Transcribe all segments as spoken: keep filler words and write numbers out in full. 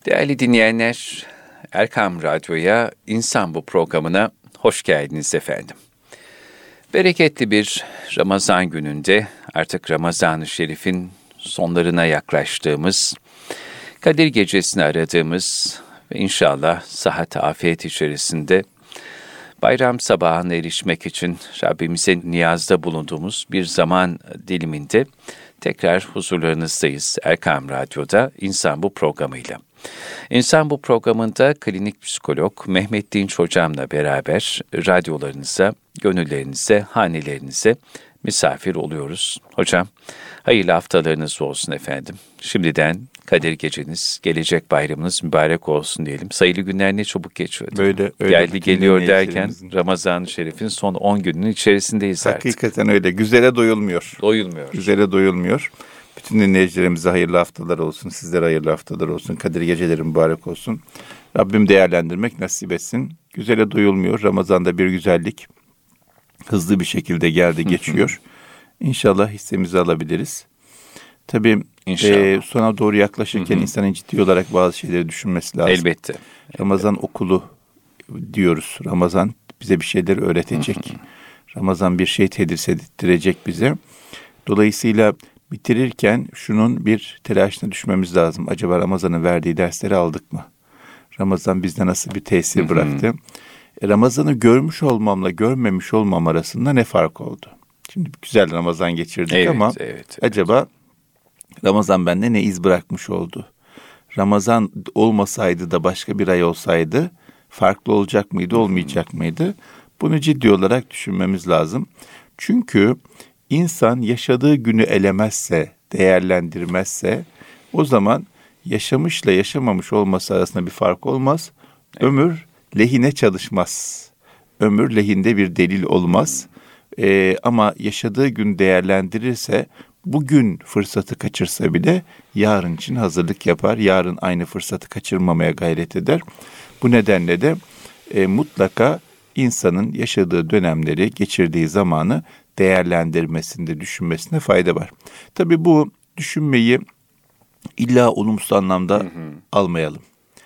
Değerli dinleyenler, Erkam Radyo'ya, İnsan Bu programına hoş geldiniz efendim. Bereketli bir Ramazan gününde, artık Ramazan-ı Şerif'in sonlarına yaklaştığımız, Kadir Gecesi'ni aradığımız ve inşallah sıhhat, afiyet içerisinde bayram sabahına erişmek için Rabbimize niyazda bulunduğumuz bir zaman diliminde tekrar huzurlarınızdayız Erkam Radyo'da İnsan Bu programıyla. İnsan Bu programında klinik psikolog Mehmet Dinç hocamla beraber radyolarınıza, gönüllerinize, hanelerinize misafir oluyoruz. Hocam, hayırlı haftalarınız olsun efendim. Şimdiden Kadir Geceniz, gelecek bayramınız mübarek olsun diyelim. Sayılı günler ne çabuk geçiyor. Böyle, öyle Geldi geliyor derken Ramazan-ı Şerif'in son on gününün içerisindeyiz artık. Hakikaten öyle. Güzele doyulmuyor. Doyulmuyor. Güzele doyulmuyor. Bütün dinleyicilerimize hayırlı haftalar olsun. Sizlere hayırlı haftalar olsun. Kadir Geceleri mübarek olsun. Rabbim değerlendirmek nasip etsin. Güzele doyulmuyor. Ramazan'da bir güzellik hızlı bir şekilde geldi, geçiyor. İnşallah hissemizi alabiliriz. Tabii e, sona doğru yaklaşırken insanın ciddi olarak bazı şeyleri düşünmesi lazım. Elbette. Ramazan Elbette. okulu diyoruz. Ramazan bize bir şeyler öğretecek. Ramazan bir şey tedris ettirecek bize. Dolayısıyla bitirirken şunun bir telaşına düşmemiz lazım. Acaba Ramazan'ın verdiği dersleri aldık mı? Ramazan bizde nasıl bir tesir bıraktı? E, Ramazan'ı görmüş olmamla görmemiş olmam arasında ne fark oldu? Şimdi güzel Ramazan geçirdik evet, ama evet, evet. acaba Ramazan bende ne iz bırakmış oldu? Ramazan olmasaydı da başka bir ay olsaydı farklı olacak mıydı, olmayacak mıydı? Bunu ciddi olarak düşünmemiz lazım. Çünkü insan yaşadığı günü elemezse, değerlendirmezse o zaman yaşamışla yaşamamış olması arasında bir fark olmaz. Evet. Ömür lehine çalışmaz. Ömür lehinde bir delil olmaz. Ee, ama yaşadığı gün değerlendirirse, bugün fırsatı kaçırsa bile yarın için hazırlık yapar. Yarın aynı fırsatı kaçırmamaya gayret eder. Bu nedenle de e, mutlaka insanın yaşadığı dönemleri, geçirdiği zamanı değerlendirmesinde, düşünmesine fayda var. Tabii bu düşünmeyi illa olumsuz anlamda hı hı. almayalım.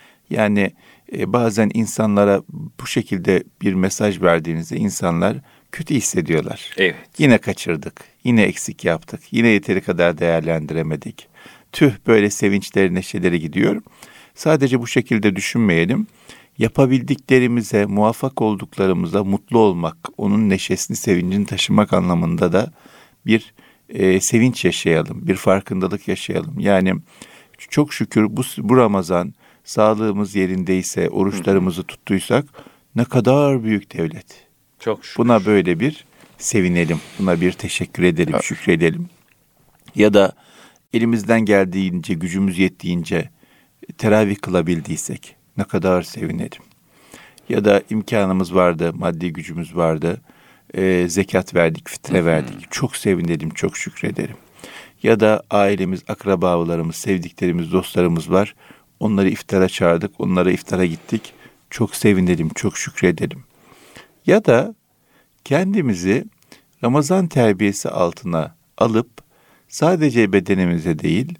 Yani e, bazen insanlara bu şekilde bir mesaj verdiğinizde insanlar kötü hissediyorlar. Evet. Yine kaçırdık, yine eksik yaptık, yine yeteri kadar değerlendiremedik. Tüh, böyle sevinçleri, neşeleri gidiyor. Sadece bu şekilde düşünmeyelim. Yapabildiklerimize, muvaffak olduklarımıza mutlu olmak, onun neşesini, sevincini taşımak anlamında da bir e, sevinç yaşayalım, bir farkındalık yaşayalım. Yani çok şükür bu, bu Ramazan sağlığımız yerindeyse, oruçlarımızı tuttuysak ne kadar büyük devlet. Çok şükür. Buna böyle bir sevinelim, buna bir teşekkür edelim, evet. şükredelim. Ya da elimizden geldiğince, gücümüz yettiğince teravih kılabildiysek ne kadar sevinelim. Ya da imkanımız vardı, maddi gücümüz vardı, e, zekat verdik, fitre verdik. Çok sevinelim, çok şükredelim. Ya da ailemiz, akrabalarımız, sevdiklerimiz, dostlarımız var. Onları iftara çağırdık, onlara iftara gittik. Çok sevinelim, çok şükredelim. Ya da kendimizi Ramazan terbiyesi altına alıp sadece bedenimize değil,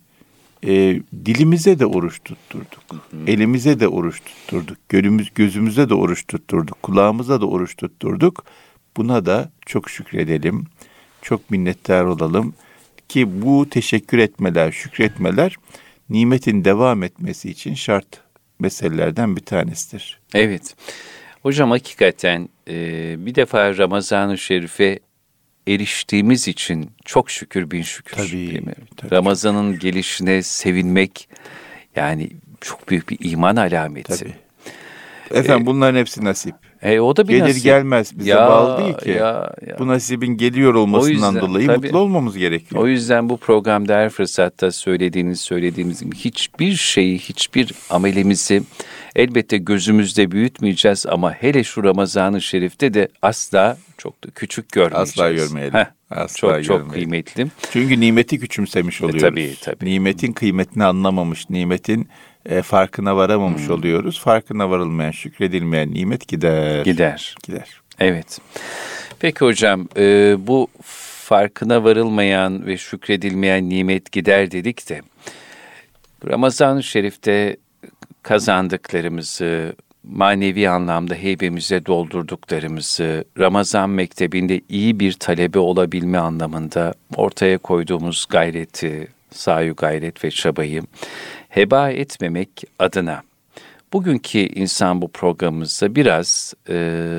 e, dilimize de oruç tutturduk. Hı hı. Elimize de oruç tutturduk. Gözümüz, gözümüze de oruç tutturduk. Kulağımıza da oruç tutturduk. Buna da çok şükredelim. Çok minnettar olalım ki bu teşekkür etmeler, şükretmeler nimetin devam etmesi için şart meselelerden bir tanesidir. Evet. Hocam hakikaten e, bir defa Ramazan-ı Şerif'e eriştiğimiz için çok şükür bin şükür. Tabii, tabii. Ramazan'ın gelişine sevinmek yani çok büyük bir iman alameti. Tabii. Efendim ee, bunların hepsi nasip. E, o da bir Gelir nasip. gelmez bize ya, bağlı değil ki. Ya, ya. Bu nasibin geliyor olmasından yüzden, dolayı tabii, mutlu olmamız gerekiyor. O yüzden bu programda her fırsatta söylediğiniz söylediğimiz gibi hiçbir şeyi, hiçbir amelimizi elbette gözümüzde büyütmeyeceğiz ama hele şu Ramazan-ı Şerif'te de asla çok da küçük görmeyeceğiz. Asla görmeyelim. Heh, asla çok görmeyelim. Çok kıymetli. Çünkü nimeti küçümsemiş oluyoruz. E, tabii tabii. Nimetin kıymetini anlamamış, nimetin e, farkına varamamış hmm. oluyoruz. Farkına varılmayan, şükredilmeyen nimet gider. Gider. Gider. Evet. Peki hocam, e, bu farkına varılmayan ve şükredilmeyen nimet gider dedik de Ramazan-ı Şerif'te kazandıklarımızı, manevi anlamda heybemize doldurduklarımızı, Ramazan mektebinde iyi bir talebe olabilme anlamında ortaya koyduğumuz gayreti, sayu gayret ve çabayı heba etmemek adına bugünkü insan bu programımızda biraz e,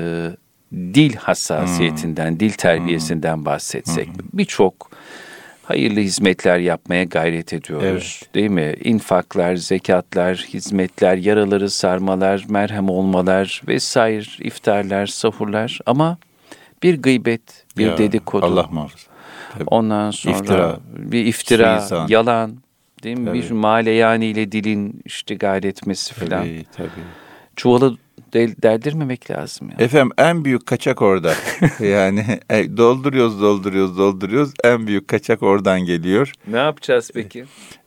dil hassasiyetinden, hmm. dil terbiyesinden hmm. bahsetsek. Hmm. Birçok hayırlı hizmetler yapmaya gayret ediyoruz, evet. değil mi? İnfaklar, zekatlar, hizmetler, yaraları sarmalar, merhem olmalar vesaire, iftarlar, sahurlar ama bir gıybet, bir ya, dedikodu. Allah muhafaza. Tabii. Ondan sonra iftira, bir iftira, suizan. Yalan, değil mi? Tabii. Bir maleyani ile dilin iştigal etmesi filan. Tabii, tabii. Çuvalı del- deldirmemek lazım. Yani. Efendim en büyük kaçak orada. Yani e, dolduruyoruz, dolduruyoruz, dolduruyoruz. En büyük kaçak oradan geliyor. Ne yapacağız peki?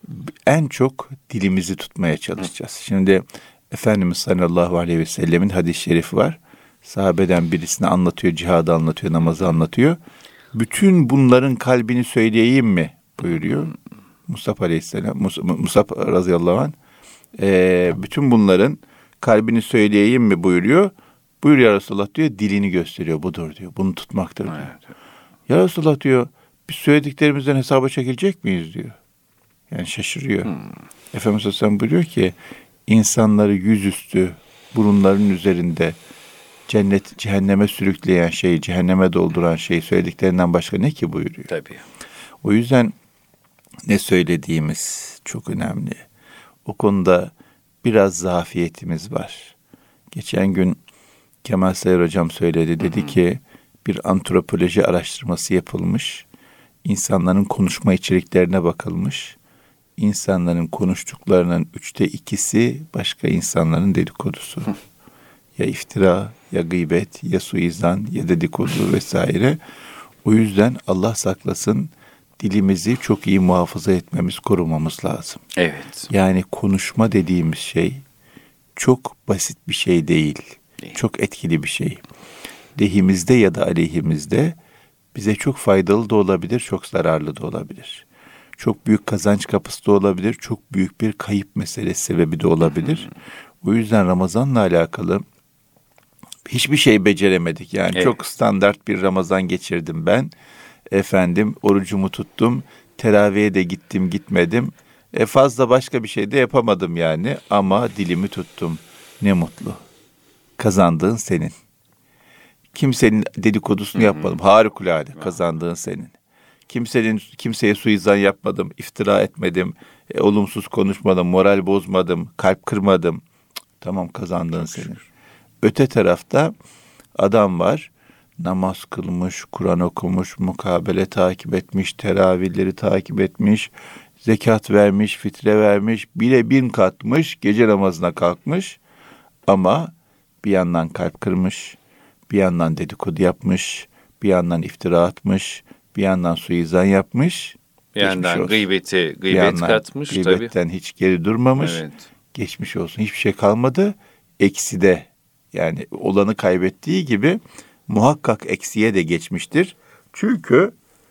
En çok dilimizi tutmaya çalışacağız. Hı. Şimdi Efendimiz sallallahu aleyhi ve sellemin hadis-i şerifi var. Sahabeden birisine anlatıyor, cihadı anlatıyor, namazı anlatıyor. Bütün bunların kalbini söyleyeyim mi buyuruyor. Mustafa aleyhisselam, Mustafa radıyallahu anh. E, bütün bunların kalbini söyleyeyim mi buyuruyor. Buyur ya Resulullah diyor, dilini gösteriyor, budur diyor. Bunu tutmaktır diyor. Evet. Ya Resulullah diyor, biz söylediklerimizden hesaba çekilecek miyiz diyor. Yani şaşırıyor. Hmm. Efendimiz Aleyhisselam buyuruyor ki, insanları yüzüstü, burunların üzerinde cennet, cehenneme sürükleyen şey, cehenneme dolduran şey söylediklerinden başka ne ki buyuruyor. Tabii. O yüzden ne söylediğimiz çok önemli. O konuda biraz zafiyetimiz var. Geçen gün Kemal Sayar Hocam söyledi. Dedi hı hı. ki bir antropoloji araştırması yapılmış. İnsanların konuşma içeriklerine bakılmış. İnsanların konuştuklarının üçte ikisi başka insanların dedikodusu. Hı. Ya iftira, ya gıybet, ya suizan, ya dedikodu vesaire. O yüzden Allah saklasın, dilimizi çok iyi muhafaza etmemiz, korumamız lazım. Evet. Yani konuşma dediğimiz şey çok basit bir şey değil. değil. Çok etkili bir şey. Lehimizde ya da aleyhimizde bize çok faydalı da olabilir, çok zararlı da olabilir. Çok büyük kazanç kapısı da olabilir, çok büyük bir kayıp meselesi sebebi de olabilir. Hı hı. O yüzden Ramazan'la alakalı hiçbir şey beceremedik. Yani evet. Çok standart bir Ramazan geçirdim ben. Efendim orucumu tuttum, teraviye de gittim gitmedim. E fazla başka bir şey de yapamadım yani ama dilimi tuttum. Ne mutlu. Kazandığın senin. Kimsenin dedikodusunu Hı-hı. yapmadım. Harikulade. Hı-hı. Kazandığın senin. Kimsenin kimseye suizan yapmadım, iftira etmedim, e, olumsuz konuşmadım, moral bozmadım, kalp kırmadım. Cık, tamam, kazandığın senin. Öte tarafta adam var. Namaz kılmış, Kur'an okumuş, mukabele takip etmiş, teravihleri takip etmiş, zekat vermiş, fitre vermiş, bile bin katmış, gece namazına kalkmış. Ama bir yandan kalp kırmış, bir yandan dedikodu yapmış, bir yandan iftira atmış, bir yandan suizan yapmış. Bir yandan gıybeti, gıybet katmış tabii. Gıybetten hiç geri durmamış. Evet. Geçmiş olsun. Hiçbir şey kalmadı. Ekside, yani olanı kaybettiği gibi muhakkak eksiye de geçmiştir. Çünkü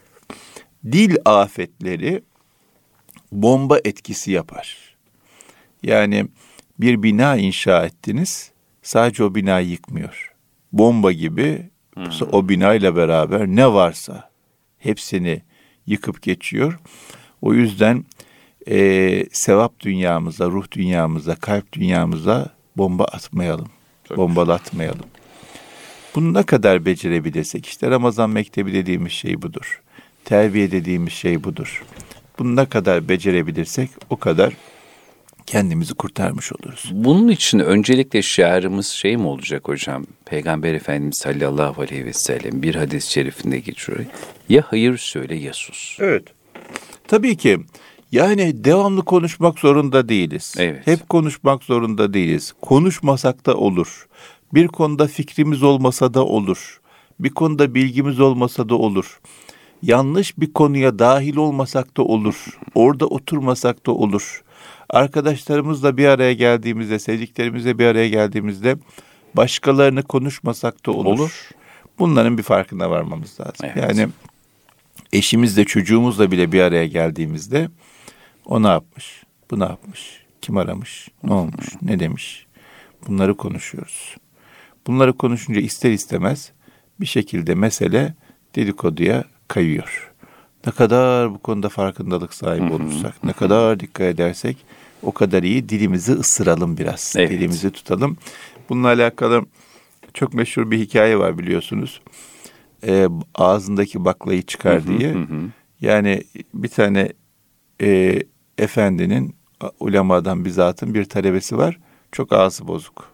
dil afetleri bomba etkisi yapar. Yani bir bina inşa ettiniz, sadece o binayı yıkmıyor. Bomba gibi hmm. o binayla beraber ne varsa hepsini yıkıp geçiyor. O yüzden e, sevap dünyamıza, ruh dünyamıza, kalp dünyamıza bomba atmayalım. Çok bombalatmayalım. Bunu ne kadar becerebilirsek, işte Ramazan mektebi dediğimiz şey budur. Terbiye dediğimiz şey budur. Bunu ne kadar becerebilirsek o kadar kendimizi kurtarmış oluruz. Bunun için öncelikle şiarımız şey mi olacak hocam? Peygamber Efendimiz sallallahu aleyhi ve sellem bir hadis-i şerifinde geçiyor. Ya hayır söyle ya sus. Evet. Tabii ki yani devamlı konuşmak zorunda değiliz. Evet. Hep konuşmak zorunda değiliz. Konuşmasak da olur. Bir konuda fikrimiz olmasa da olur. Bir konuda bilgimiz olmasa da olur. Yanlış bir konuya dahil olmasak da olur. Orada oturmasak da olur. Arkadaşlarımızla bir araya geldiğimizde, sevdiklerimizle bir araya geldiğimizde başkalarını konuşmasak da olur. olur. Bunların bir farkına varmamız lazım. Evet. Yani eşimizle, çocuğumuzla bile bir araya geldiğimizde o ne yapmış, bu ne yapmış, Kim aramış? Ne olmuş? Ne demiş? Bunları konuşuyoruz. Bunları konuşunca ister istemez bir şekilde mesele dedikoduya kayıyor. Ne kadar bu konuda farkındalık sahibi olursak, ne kadar dikkat edersek o kadar iyi. Dilimizi ısıralım biraz. Evet. Dilimizi tutalım. Bununla alakalı çok meşhur bir hikaye var biliyorsunuz. Ee, ağzındaki baklayı çıkar diye. Hı hı. Yani bir tane e, efendinin, ulemadan bir zatın bir talebesi var. Çok ağzı bozuk.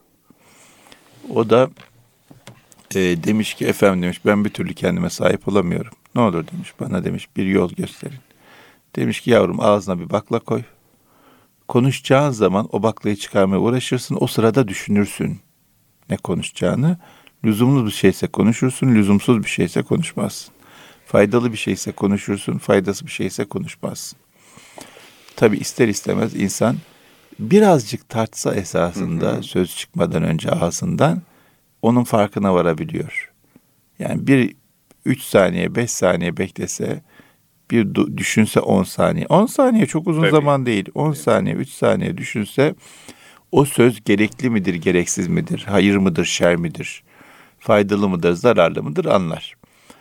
O da e, demiş ki efendim demiş ben bir türlü kendime sahip olamıyorum. Ne olur demiş bana demiş bir yol gösterin. Demiş ki yavrum ağzına bir bakla koy. Konuşacağın zaman o baklayı çıkarmaya uğraşırsın. O sırada düşünürsün ne konuşacağını. Lüzumlu bir şeyse konuşursun, lüzumsuz bir şeyse konuşmazsın. Faydalı bir şeyse konuşursun, faydasız bir şeyse konuşmazsın. Tabii ister istemez insan birazcık tartsa esasında hı hı. söz çıkmadan önce ağzından onun farkına varabiliyor. Yani bir üç saniye, beş saniye beklese, bir du- düşünse on saniye. On saniye çok uzun Tabii. zaman değil. On saniye, üç saniye düşünse o söz gerekli midir, gereksiz midir? Hayır mıdır, şer midir? Faydalı mıdır, zararlı mıdır anlar.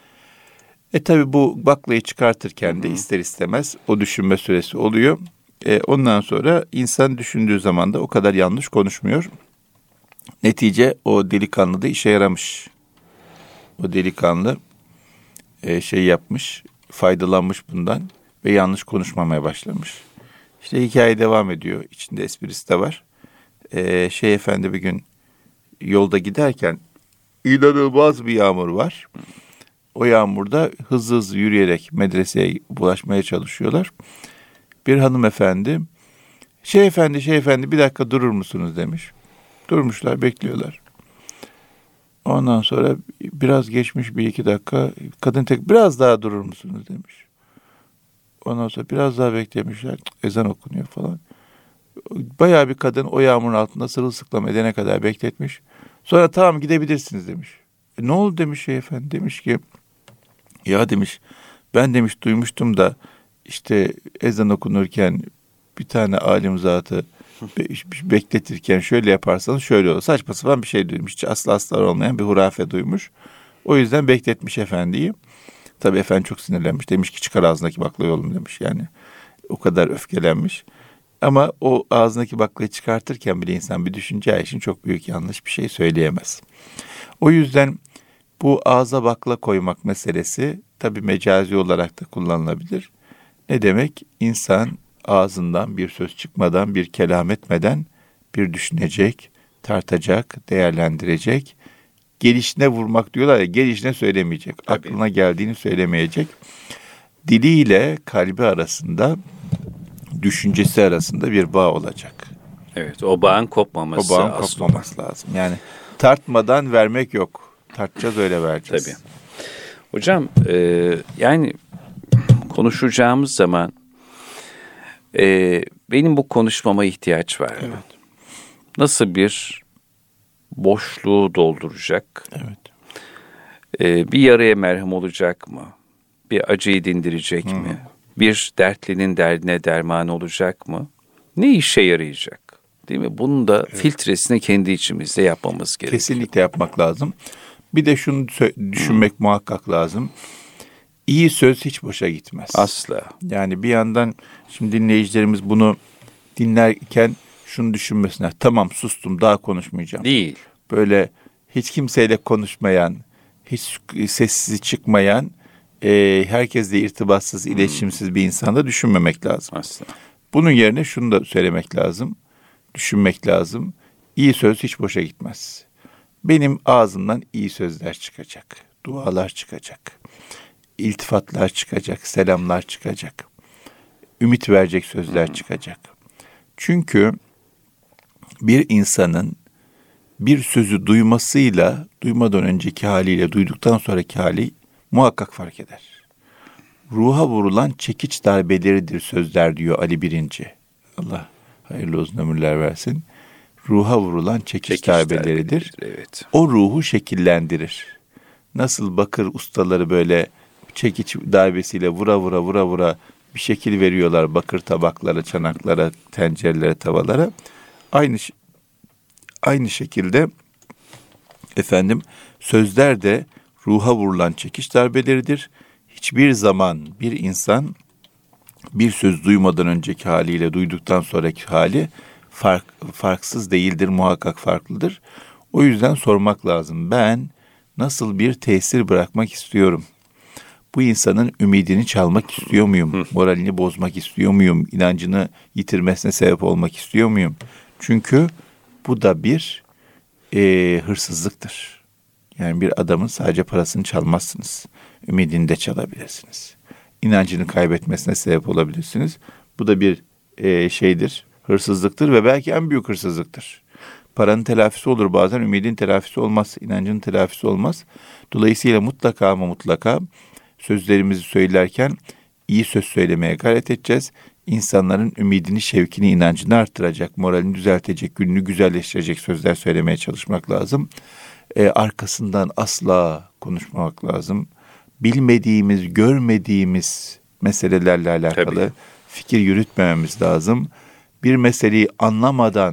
E tabi bu baklayı çıkartırken de ister istemez o düşünme süresi oluyor. E, ondan sonra insan düşündüğü zaman da o kadar yanlış konuşmuyor. Netice o delikanlı da işe yaramış. O delikanlı e, şey yapmış, faydalanmış bundan ve yanlış konuşmamaya başlamış. İşte hikaye devam ediyor. İçinde esprisi de var. E, şey efendi bir gün yolda giderken inanılmaz bir yağmur var. O yağmurda hızlı hızlı yürüyerek medreseye ulaşmaya çalışıyorlar. Bir hanımefendi, şey efendi, şey efendi bir dakika durur musunuz demiş. Durmuşlar, bekliyorlar. Ondan sonra biraz geçmiş bir iki dakika, kadın tek biraz daha durur musunuz demiş. Ondan sonra biraz daha beklemişler, ezan okunuyor falan. Bayağı bir kadın o yağmurun altında sırılsıklam edene kadar bekletmiş. Sonra tamam gidebilirsiniz demiş. E, ne oldu demiş şey efendi, demiş ki ya demiş ben demiş duymuştum da işte ezan okunurken bir tane alim zatı be- bekletirken şöyle yaparsanız şöyle olur. Saçma sapan bir şey duymuş. Hiç asla aslar olmayan bir hurafe duymuş. O yüzden bekletmiş efendiyi. Tabii efendi çok sinirlenmiş. Demiş ki çıkar ağzındaki baklayı oğlum demiş. Yani o kadar öfkelenmiş. Ama o ağzındaki baklayı çıkartırken bile insan bir düşüneceği için çok büyük yanlış bir şey söyleyemez. O yüzden bu ağza bakla koymak meselesi tabii mecazi olarak da kullanılabilir. Ne demek? İnsan ağzından bir söz çıkmadan, bir kelam etmeden bir düşünecek, tartacak, değerlendirecek. Gelişine vurmak diyorlar ya, gelişine söylemeyecek. Tabii. Aklına geldiğini söylemeyecek. Diliyle kalbi arasında, düşüncesi arasında bir bağ olacak. Evet, o bağın kopmaması. O bağın kopmaması lazım. Yani tartmadan vermek yok. Tartacağız, öyle vereceğiz. Tabii. Hocam, e, yani konuşacağımız zaman e, benim bu konuşmama ihtiyaç var. Evet. Nasıl bir boşluğu dolduracak? Evet. E, bir yaraya merhem olacak mı? Bir acıyı dindirecek Hı. mi? Bir dertlinin derdine derman olacak mı? Ne işe yarayacak? Değil mi? Bunun da evet. filtresini kendi içimizde yapmamız gerekiyor. Kesinlikle yapmak lazım. Bir de şunu düşünmek hmm. muhakkak lazım. İyi söz hiç boşa gitmez. Asla. Yani bir yandan şimdi dinleyicilerimiz bunu dinlerken şunu düşünmesinler. Tamam sustum, daha konuşmayacağım. Değil. Böyle hiç kimseyle konuşmayan, hiç sessiz çıkmayan, e, herkesle irtibatsız, hmm. iletişimsiz bir insanda düşünmemek lazım. Asla. Bunun yerine şunu da söylemek lazım. Düşünmek lazım. İyi söz hiç boşa gitmez. Benim ağzımdan iyi sözler çıkacak. Dualar çıkacak. İltifatlar çıkacak. Selamlar çıkacak. Ümit verecek sözler hmm. çıkacak. Çünkü bir insanın bir sözü duymasıyla, duymadan önceki haliyle duyduktan sonraki hali muhakkak fark eder. Ruha vurulan çekiç darbeleridir sözler diyor Ali Birinci. Allah hayırlı uzun ömürler versin. Ruha vurulan çekiç, çekiç darbeleridir. Evet. O ruhu şekillendirir. Nasıl bakır ustaları böyle çekiç darbesiyle vura vura vura vura bir şekil veriyorlar bakır tabaklara, çanaklara, tencerelere, tavalara. Aynı aynı şekilde efendim sözler de ruha vurulan çekiç darbeleridir. Hiçbir zaman bir insan bir söz duymadan önceki haliyle duyduktan sonraki hali fark, farksız değildir, muhakkak farklıdır. O yüzden sormak lazım. Ben nasıl bir tesir bırakmak istiyorum? Bu insanın ümidini çalmak istiyor muyum? Moralini bozmak istiyor muyum? İnancını yitirmesine sebep olmak istiyor muyum? Çünkü bu da bir e, hırsızlıktır. Yani bir adamın sadece parasını çalmazsınız. Ümidini de çalabilirsiniz. İnancını kaybetmesine sebep olabilirsiniz. Bu da bir e, şeydir, hırsızlıktır ve belki en büyük hırsızlıktır. Paranın telafisi olur bazen, ümidin telafisi olmaz, inancın telafisi olmaz. Dolayısıyla mutlaka ama mutlaka sözlerimizi söylerken iyi söz söylemeye gayret edeceğiz. İnsanların ümidini, şevkini, inancını arttıracak, moralini düzeltecek, gününü güzelleştirecek sözler söylemeye çalışmak lazım. Ee, arkasından asla konuşmamak lazım. Bilmediğimiz, görmediğimiz meselelerle alakalı Tabii. fikir yürütmememiz lazım. Bir meseleyi anlamadan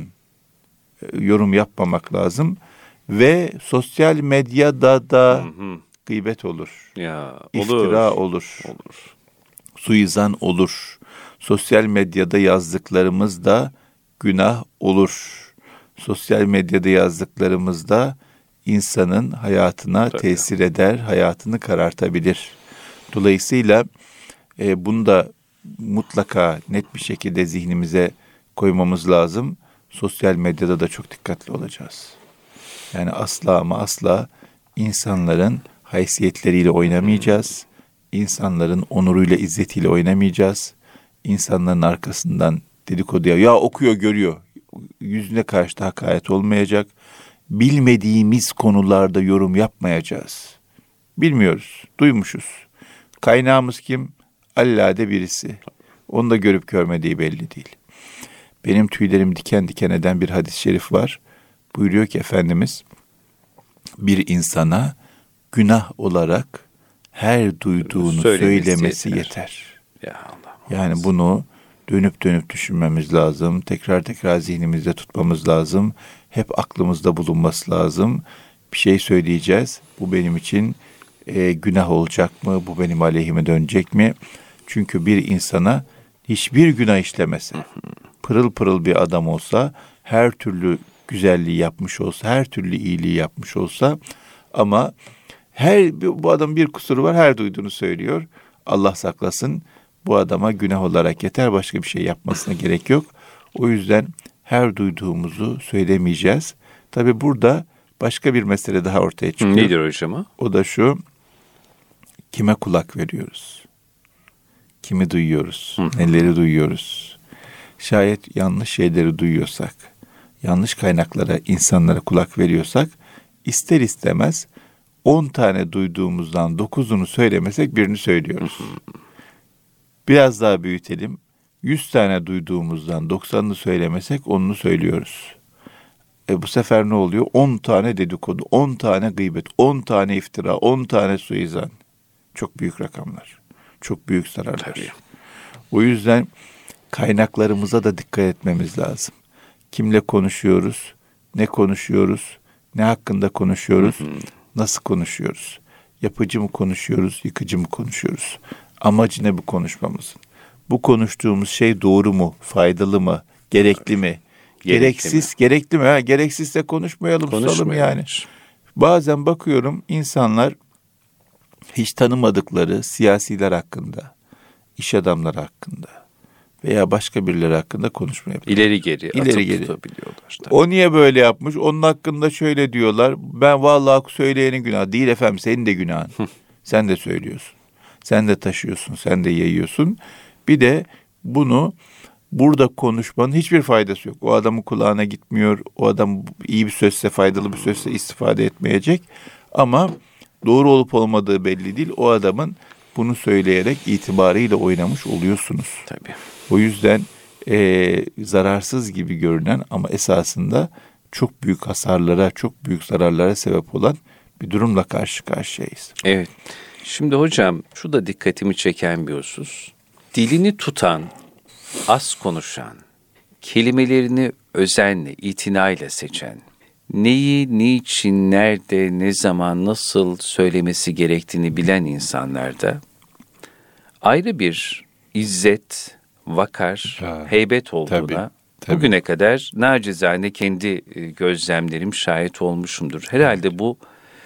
e, yorum yapmamak lazım. Ve sosyal medyada da hı hı. gıybet olur. Ya, iftira olur. Olur. Suizan olur. Sosyal medyada yazdıklarımız da günah olur. Sosyal medyada yazdıklarımız da insanın hayatına Tabii. tesir eder, hayatını karartabilir. Dolayısıyla e, bunu da mutlaka net bir şekilde zihnimize koymamız lazım. Sosyal medyada da çok dikkatli olacağız. Yani asla ama asla insanların haysiyetleriyle oynamayacağız. İnsanların onuruyla, izzetiyle oynamayacağız. İnsanların arkasından dedikoduya, ya okuyor, görüyor. Yüzüne karşı da hakaret olmayacak. Bilmediğimiz konularda yorum yapmayacağız. Bilmiyoruz, duymuşuz. Kaynağımız kim? Allade birisi. Onu da görüp görmediği belli değil. Benim tüylerim diken diken eden bir hadis-i şerif var. Buyuruyor ki Efendimiz, bir insana günah olarak her duyduğunu söylemesi, söylemesi yeter. yeter. Ya Allah. Yani bunu dönüp dönüp düşünmemiz lazım. Tekrar tekrar zihnimizde tutmamız lazım. Hep aklımızda bulunması lazım. Bir şey söyleyeceğiz. Bu benim için e, günah olacak mı? Bu benim aleyhime dönecek mi? Çünkü bir insana hiçbir günah işlemese, pırıl pırıl bir adam olsa, her türlü güzelliği yapmış olsa, her türlü iyiliği yapmış olsa ama her bu adamın bir kusuru var, her duyduğunu söylüyor. Allah saklasın, bu adama günah olarak yeter, başka bir şey yapmasına gerek yok. O yüzden her duyduğumuzu söylemeyeceğiz. Tabii burada başka bir mesele daha ortaya çıkıyor. Nedir hocam? O da şu, kime kulak veriyoruz? Kimi duyuyoruz? Hı. Neleri duyuyoruz? Şayet yanlış şeyleri duyuyorsak, yanlış kaynaklara, insanlara kulak veriyorsak, ister istemez on tane duyduğumuzdan dokuzunu söylemesek birini söylüyoruz. Biraz daha büyütelim. Yüz tane duyduğumuzdan doksanını söylemesek onunu söylüyoruz. E bu sefer ne oluyor? On tane dedikodu, on tane gıybet, on tane iftira, on tane suizan. Çok büyük rakamlar. Çok büyük zararlar. Tabii. O yüzden kaynaklarımıza da dikkat etmemiz lazım. Kimle konuşuyoruz? Ne konuşuyoruz? Ne hakkında konuşuyoruz? Hı hı. Nasıl konuşuyoruz? Yapıcı mı konuşuyoruz? Yıkıcı mı konuşuyoruz? Amacı ne bu konuşmamızın? Bu konuştuğumuz şey doğru mu? Faydalı mı? Gerekli mi? Gerekli Gereksiz, mi? gerekli mi? Ha, gereksizse konuşmayalım, susalım yani. Bazen bakıyorum insanlar hiç tanımadıkları siyasiler hakkında, iş adamları hakkında veya başka birileri hakkında konuşmaya başlıyor. İleri geri İleri geri. tutabiliyorlar. O niye böyle yapmış? Onun hakkında şöyle diyorlar. Ben vallahi söyleyenin günahı değil efendim, senin de günahın. Sen de söylüyorsun. Sen de taşıyorsun, sen de yayıyorsun. Bir de bunu burada konuşmanın hiçbir faydası yok. O adamın kulağına gitmiyor. O adam iyi bir sözse, faydalı bir sözse istifade etmeyecek. Ama doğru olup olmadığı belli değil. O adamın bunu söyleyerek itibarıyla oynamış oluyorsunuz. Tabii. O yüzden e, zararsız gibi görünen ama esasında çok büyük hasarlara, çok büyük zararlara sebep olan bir durumla karşı karşıyayız. Evet. Şimdi hocam şu da dikkatimi çeken bir husus. dilini tutan, az konuşan, kelimelerini özenle, itinayla seçen, neyi, niçin, nerede, ne zaman, nasıl söylemesi gerektiğini bilen insanlarda ayrı bir izzet, vakar, Ha, heybet olduğuna tabii, tabii. bugüne kadar nacizane kendi gözlemlerim şahit olmuşumdur. Herhalde bu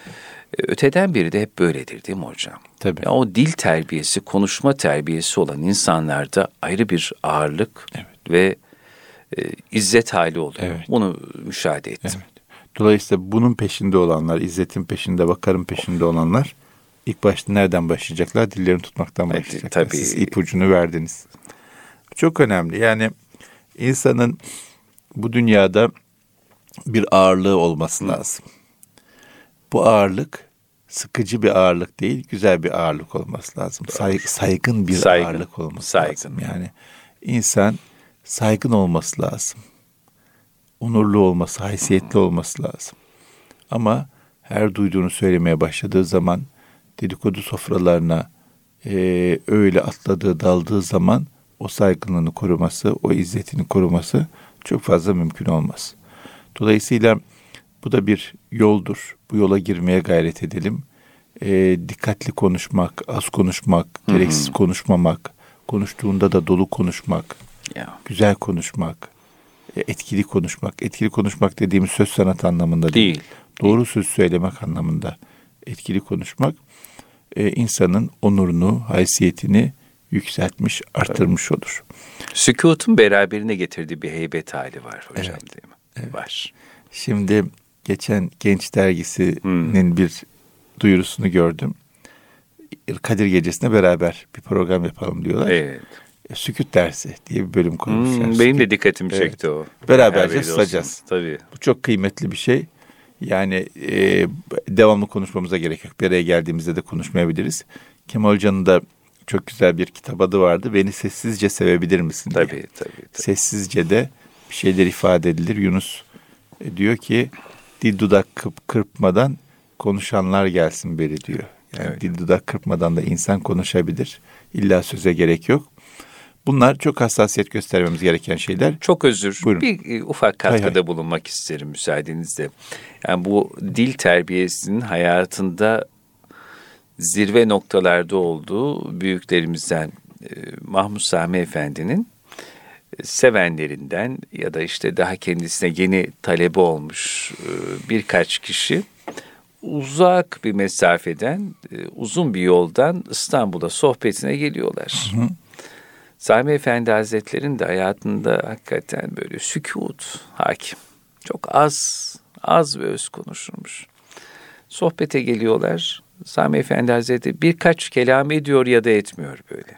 öteden beri de hep böyledir değil mi hocam? Tabii. Ya o dil terbiyesi, konuşma terbiyesi olan insanlarda ayrı bir ağırlık Evet. ve e, izzet hali oluyor. Evet. Bunu müşahede ettim. Evet. Dolayısıyla bunun peşinde olanlar, izzetin peşinde, vakarın peşinde olanlar ilk başta nereden başlayacaklar? Dillerini tutmaktan Evet, başlayacaklar. tabii. Siz ipucunu verdiniz. Çok önemli. Yani insanın bu dünyada bir ağırlığı olması lazım. Bu ağırlık sıkıcı bir ağırlık değil, güzel bir ağırlık olması lazım. Say, saygın bir Saygın. ağırlık olması Saygın. lazım. Yani insan saygın olması lazım. Onurlu olması, haysiyetli olması lazım. Ama her duyduğunu söylemeye başladığı zaman, dedikodu sofralarına e, öyle atladığı, daldığı zaman o saygınlığını koruması, o izzetini koruması çok fazla mümkün olmaz. Dolayısıyla bu da bir yoldur. Bu yola girmeye gayret edelim. E, dikkatli konuşmak, az konuşmak, Hı hı. gereksiz konuşmamak, konuştuğunda da dolu konuşmak, Ya. güzel konuşmak, e, etkili konuşmak. Etkili konuşmak dediğimiz söz sanat anlamında değil. Değil. Doğru söz söylemek anlamında etkili konuşmak e, insanın onurunu, haysiyetini yükseltmiş, artırmış olur. Sükûtun beraberine getirdiği bir heybet hali var hocam Evet. değil mi? Evet. Var. Şimdi geçen Genç Dergisi'nin Hmm. bir duyurusunu gördüm. Kadir Gecesi'ne beraber bir program yapalım diyorlar. Evet. E, Sükût dersi diye bir bölüm koymuşlar. Hmm, benim de Sükût. dikkatimi Evet. çekti o. Beraberce Haberi olsun. susacağız. Tabii. Bu çok kıymetli bir şey. Yani e, devamlı konuşmamıza gerek yok. Bir araya geldiğimizde de konuşmayabiliriz. Kemal Hoca'nın da çok güzel bir kitap adı vardı. Beni sessizce sevebilir misin diye. Tabii, tabii, tabii. Sessizce de bir şeyler ifade edilir. Yunus e, diyor ki dil dudak kırp, kırpmadan konuşanlar gelsin beri diyor. Yani Evet. dil dudak kırpmadan da insan konuşabilir. İlla söze gerek yok. Bunlar çok hassasiyet göstermemiz gereken şeyler. Çok özür. Buyurun. Bir e, ufak katkıda Hay hay. bulunmak isterim müsaadenizle. Yani bu dil terbiyesinin hayatında zirve noktalarda olduğu büyüklerimizden e, Mahmud Sami Efendi'nin e, sevenlerinden ya da işte daha kendisine yeni talebe olmuş e, birkaç kişi uzak bir mesafeden, e, uzun bir yoldan İstanbul'a sohbetine geliyorlar. Hı. Sami Efendi Hazretleri'nin de hayatında hakikaten böyle sükût hakim. Çok az, az ve öz konuşulmuş. Sohbete geliyorlar. Sami Efendi Hazretleri birkaç kelam ediyor ya da etmiyor böyle.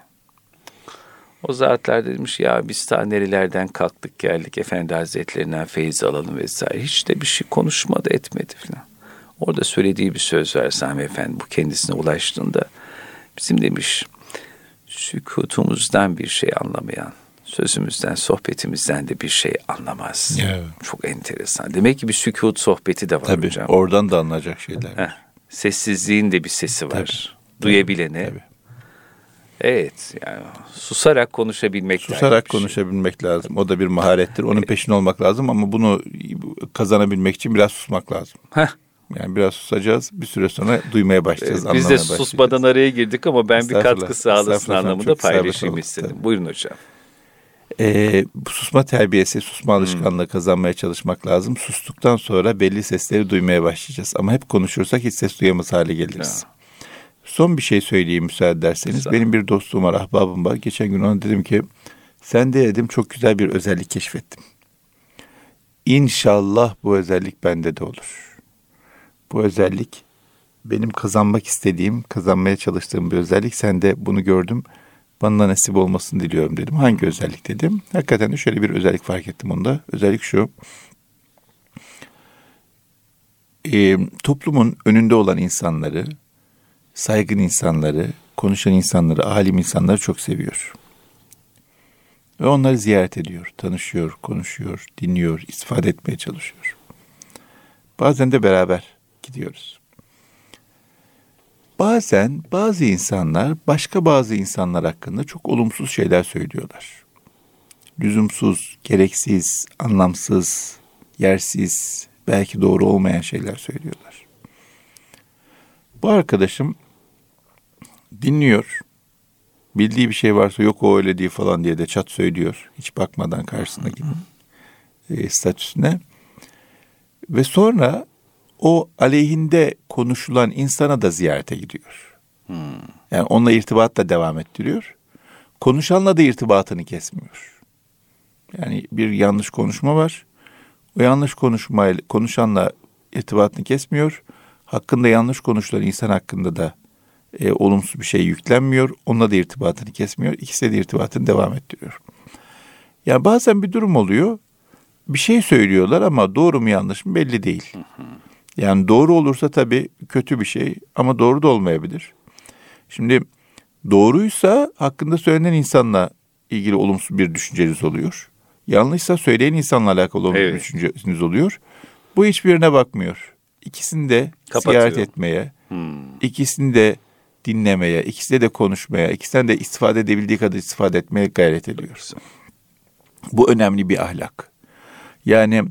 O zatlar demiş ya biz ta nerelerden kalktık geldik Efendi Hazretlerinden feyiz alalım vesaire. Hiç de bir şey konuşmadı etmedi falan. Orada söylediği bir söz var Sami Efendi bu kendisine ulaştığında. Bizim demiş sükutumuzdan bir şey anlamayan, sözümüzden, sohbetimizden de bir şey anlamaz. Evet. Çok enteresan. Demek ki bir sükût sohbeti de var Tabii hocam. oradan da anlayacak şeyler. Heh, sessizliğin de bir sesi var. Tabii. Duyabilene. Tabii. Evet, yani susarak konuşabilmek Susarak bir şey. konuşabilmek lazım. O da bir maharettir. Onun peşinde olmak lazım ama bunu kazanabilmek için biraz susmak lazım. Heh, Yani biraz susacağız. Bir süre sonra duymaya başlayacağız. biz anlamaya de başlayacağız. susmadan araya girdik ama ben bir Estağfurullah, katkı sağlasın estağfurullah, anlamında çok isabet paylaşayım oldu, istedim. tabii. Buyurun hocam. Ee, bu susma terbiyesi, susma alışkanlığı kazanmaya çalışmak lazım. Sustuktan sonra belli sesleri duymaya başlayacağız. Ama hep konuşursak hiç ses duyamaz hale geliriz. Ya. Son bir şey söyleyeyim müsaade ederseniz. Sağ Benim bir dostum var, ahbabım var. Geçen gün ona dedim ki, sen de dedim çok güzel bir özellik keşfettim. İnşallah bu özellik bende de olur. Bu özellik benim kazanmak istediğim, kazanmaya çalıştığım bir özellik. Sen de bunu gördüm. Bana nasip olmasını diliyorum dedim. Hangi özellik dedim. Hakikaten de şöyle bir özellik fark ettim onda. Özellik şu. E, toplumun önünde olan insanları, saygın insanları, konuşan insanları, alim insanları çok seviyor. Ve onları ziyaret ediyor, tanışıyor, konuşuyor, dinliyor, istifade etmeye çalışıyor. Bazen de beraber gidiyoruz. bazen bazı insanlar başka bazı insanlar hakkında çok olumsuz şeyler söylüyorlar. Lüzumsuz, gereksiz, anlamsız, yersiz, belki doğru olmayan şeyler söylüyorlar. Bu arkadaşım dinliyor. Bildiği bir şey varsa yok o öyle değil falan diye de çat söylüyor. Hiç bakmadan karşısındaki e, statüsüne. Ve sonra o aleyhinde konuşulan insana da ziyarete gidiyor. Hmm. Yani onunla irtibat da devam ettiriyor. Konuşanla da irtibatını kesmiyor. Yani bir yanlış konuşma var. O yanlış konuşmayla konuşanla irtibatını kesmiyor. Hakkında yanlış konuşulan insan hakkında da e, olumsuz bir şey yüklenmiyor. Onunla da irtibatını kesmiyor. İkisiyle de irtibatını devam ettiriyor. Yani bazen bir durum oluyor. Bir şey söylüyorlar ama doğru mu yanlış mı belli değil. Yani doğru olursa tabii kötü bir şey ama doğru da olmayabilir. Şimdi doğruysa hakkında söylenen insanla ilgili olumsuz bir düşünceniz oluyor. Yanlışsa söyleyen insanla alakalı olumsuz evet. bir düşünceniz oluyor. Bu hiçbirine bakmıyor. İkisini de kapatıyor. Ziyaret etmeye, hmm. ikisini de dinlemeye, ikisini de konuşmaya, ikisinden de istifade edebildiği kadar istifade etmeye gayret ediyor. Bu önemli bir ahlak. Yani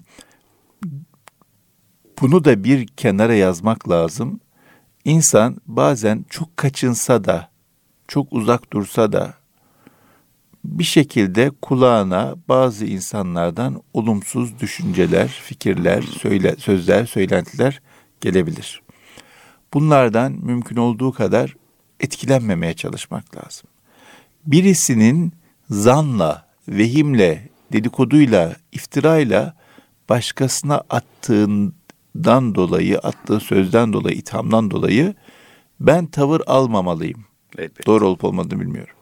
bunu da bir kenara yazmak lazım. İnsan bazen çok kaçınsa da, çok uzak dursa da bir şekilde kulağına bazı insanlardan olumsuz düşünceler, fikirler, söyle, sözler, söylentiler gelebilir. Bunlardan mümkün olduğu kadar etkilenmemeye çalışmak lazım. Birisinin zanla, vehimle, dedikoduyla, iftirayla başkasına attığından dolayı, attığı sözden dolayı, ithamdan dolayı ben tavır almamalıyım. Evet. Doğru olup olmadığını bilmiyorum.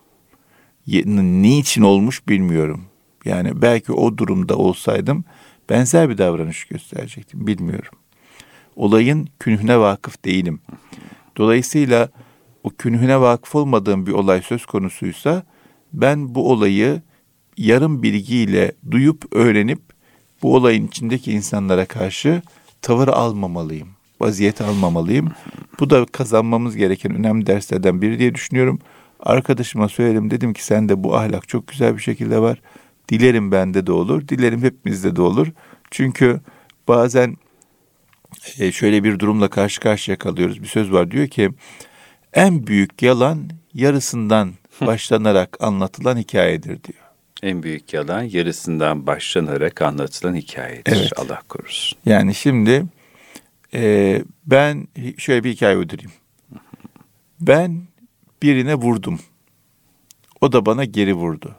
Niçin olmuş bilmiyorum. Yani belki o durumda olsaydım benzer bir davranış gösterecektim. Bilmiyorum. Olayın künhüne vakıf değilim. Dolayısıyla o künhüne vakıf olmadığım bir olay söz konusuysa ben bu olayı yarım bilgiyle duyup öğrenip bu olayın içindeki insanlara karşı tavır almamalıyım. Vaziyet almamalıyım. Bu da kazanmamız gereken önemli derslerden biri diye düşünüyorum. Arkadaşıma söyledim, dedim ki sende bu ahlak çok güzel bir şekilde var. Dilerim bende de olur. Dilerim hepimizde de olur. Çünkü bazen şöyle bir durumla karşı karşıya kalıyoruz. Bir söz var, diyor ki en büyük yalan yarısından başlanarak anlatılan hikayedir diyor. En büyük yalan yarısından başlanarak anlatılan hikayedir. Evet. Allah korusun. Yani şimdi e, ben şöyle bir hikaye uydurayım. Ben birine vurdum. O da bana geri vurdu.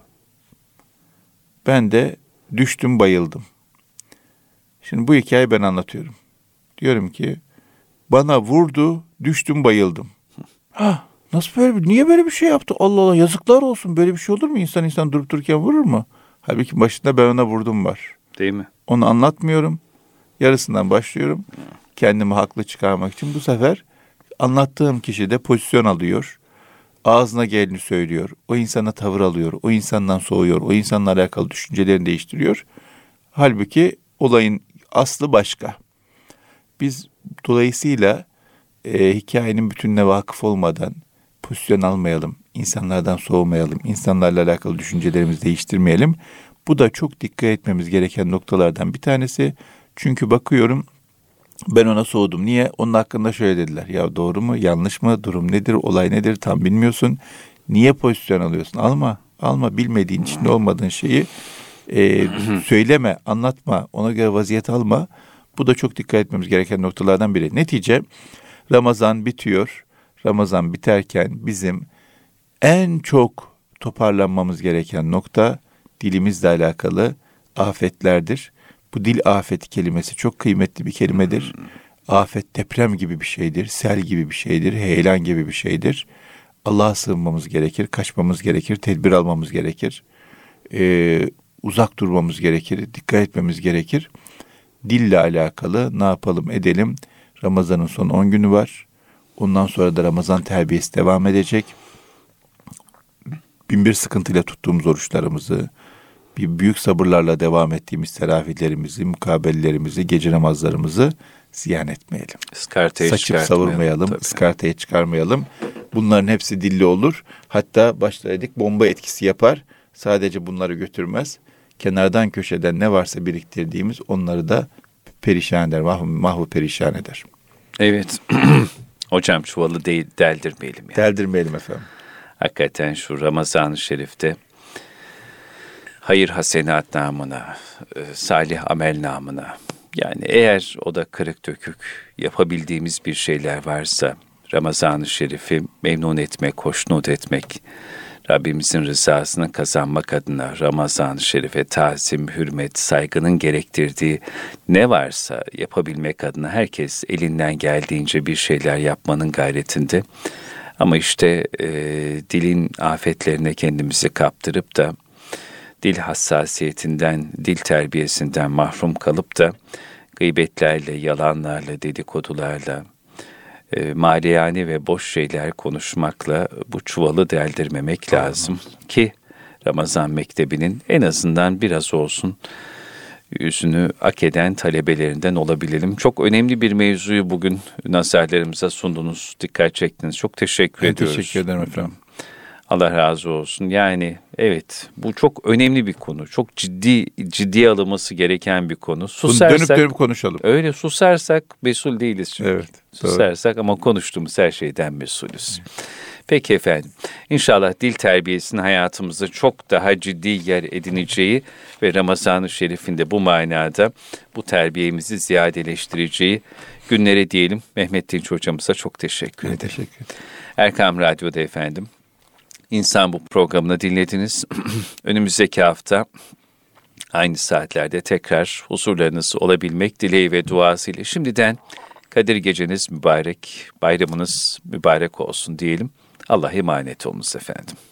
Ben de düştüm, bayıldım. Şimdi bu hikayeyi ben anlatıyorum. Diyorum ki bana vurdu, düştüm, bayıldım. Ha, nasıl böyle bir, niye böyle bir şey yaptı? Allah Allah, yazıklar olsun. Böyle bir şey olur mu? İnsan insan durup dururken vurur mu? Halbuki başında ben ona vurdum var. Değil mi? Onu anlatmıyorum. Yarısından başlıyorum. Kendimi haklı çıkarmak için bu sefer anlattığım kişi de pozisyon alıyor. Ağzına geleni söylüyor. O insana tavır alıyor. O insandan soğuyor. O insanla alakalı düşüncelerini değiştiriyor. Halbuki olayın aslı başka. Biz dolayısıyla e, hikayenin bütününe vakıf olmadan pozisyon almayalım. İnsanlardan soğumayalım. İnsanlarla alakalı düşüncelerimizi değiştirmeyelim. Bu da çok dikkat etmemiz gereken noktalardan bir tanesi. Çünkü bakıyorum ben ona soğudum. Niye? Onun hakkında şöyle dediler. Ya doğru mu? Yanlış mı? Durum nedir? Olay nedir? Tam bilmiyorsun. Niye pozisyon alıyorsun? Alma. Alma. Bilmediğin, içinde olmadığın şeyi e, söyleme, anlatma. Ona göre vaziyet alma. Bu da çok dikkat etmemiz gereken noktalardan biri. Netice Ramazan bitiyor. Ramazan biterken bizim en çok toparlanmamız gereken nokta dilimizle alakalı afetlerdir. Bu dil afeti kelimesi çok kıymetli bir kelimedir. Afet deprem gibi bir şeydir, sel gibi bir şeydir, heyelan gibi bir şeydir. Allah'a sığınmamız gerekir, kaçmamız gerekir, tedbir almamız gerekir. Ee, uzak durmamız gerekir, dikkat etmemiz gerekir. Dille alakalı ne yapalım edelim? Ramazan'ın son on günü var. Ondan sonra da Ramazan terbiyesi devam edecek. Bin bir sıkıntıyla tuttuğumuz oruçlarımızı, bir büyük sabırlarla devam ettiğimiz teravihlerimizi, mukabelelerimizi, gece namazlarımızı ziyan etmeyelim. Iskartaya Saçıp savurmayalım, ıskartaya çıkarmayalım. Bunların hepsi dilli olur. Hatta başta dedik bomba etkisi yapar. Sadece bunları götürmez. Kenardan köşeden ne varsa biriktirdiğimiz onları da perişan eder, mahvu, mahvu perişan eder. Evet. Hocam çuvalı değil, deldirmeyelim yani. Deldirmeyelim efendim. Hakikaten şu Ramazan-ı Şerif'te hayır hasenat namına, salih amel namına, yani eğer o da kırık dökük yapabildiğimiz bir şeyler varsa Ramazan-ı Şerif'i memnun etmek, hoşnut etmek, Rabbimizin rızasını kazanmak adına Ramazan-ı Şerif'e tazim, hürmet, saygının gerektirdiği ne varsa yapabilmek adına herkes elinden geldiğince bir şeyler yapmanın gayretinde. Ama işte e, dilin afetlerine kendimizi kaptırıp da dil hassasiyetinden, dil terbiyesinden mahrum kalıp da gıybetlerle, yalanlarla, dedikodularla, e, maliyane ve boş şeyler konuşmakla bu çuvalı deldirmemek lazım ki Ramazan Mektebi'nin en azından biraz olsun yüzünü ak eden talebelerinden olabilelim. Çok önemli bir mevzuyu bugün nazarlarımıza sundunuz, dikkat çektiniz. Çok teşekkür ben ediyoruz. Teşekkür ederim efendim. Allah razı olsun. Yani evet, bu çok önemli bir konu. Çok ciddi ciddiye alınması gereken bir konu. Susarsak, bunu dönüp dönüp konuşalım. Öyle susarsak mesul değiliz çünkü. Evet, susarsak doğru. Ama konuştuğumuz her şeyden mesulüz. Evet. Peki efendim. İnşallah dil terbiyesinin hayatımızda çok daha ciddi yer edineceği ve Ramazan-ı Şerif'inde bu manada bu terbiyemizi ziyadeleştireceği günlere diyelim. Mehmet Dinç hocamıza çok teşekkür ederim. Evet, teşekkür ederim. Erkam Radyo'da efendim. İnsan bu programını dinlediniz. Önümüzdeki hafta aynı saatlerde tekrar huzurlarınız olabilmek dileği ve duasıyla şimdiden Kadir Geceniz mübarek, bayramınız mübarek olsun diyelim. Allah'a emanet olunuz efendim.